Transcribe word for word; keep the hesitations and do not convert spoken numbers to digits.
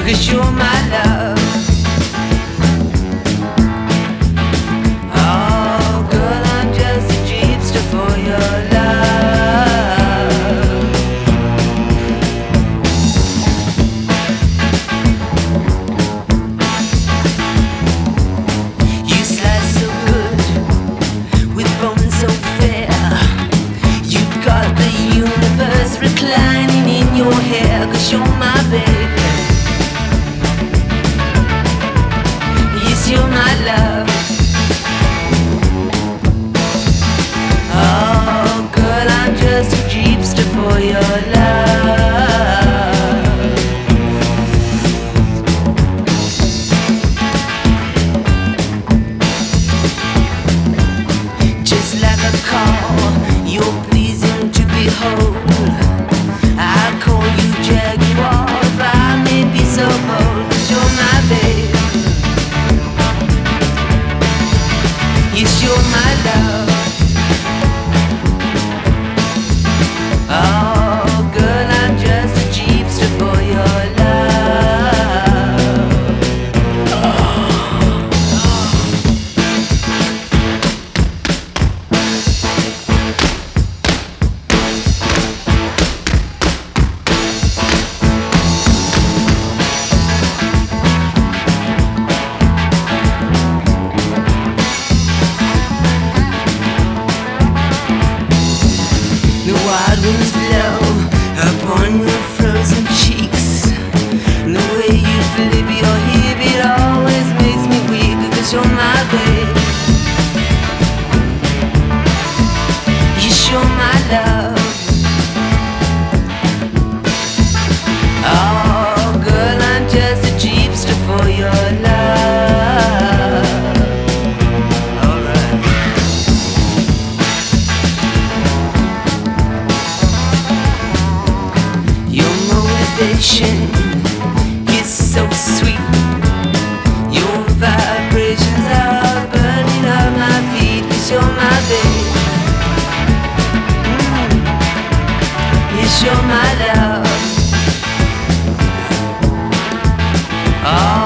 'cause you're my love. Oh, girl, I'm just a jeepster for your love. You slice so good with bones so fair. You've got the universe reclining in your hair, 'cause you're my baby. Yes, you're my love. Oh, girl, I'm just a jeepster for your love. Just like a call, you're pleasing to behold. I call you Jaguar if I may be so bold, 'cause you're my babe. Yes, you're my love. Oh, girl, I'm just a jeepster for your love. The wild winds blow upon your frozen cheeks. The way you flip your hip, it always makes me weak, 'cause you're my babe. Yes, you're my love. Oh, girl, I'm just a jeepster for your love. Alright. Your motivation is so sweet. Your vibrations are burning up my feet, 'cause you're my babe. Mm. Yes, you're my love. Oh,